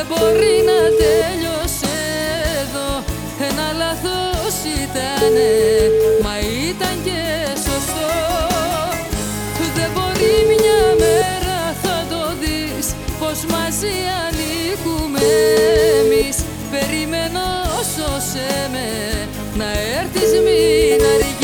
Δεν μπορεί να τέλειωσε εδώ, ένα λάθος ήτανε, μα ήταν και σωστό. Δεν μπορεί μια μέρα θα το δεις, πως μαζί ανήκουμε εμείς. Περιμένω, σώσε με, να έρθεις μην αργείς.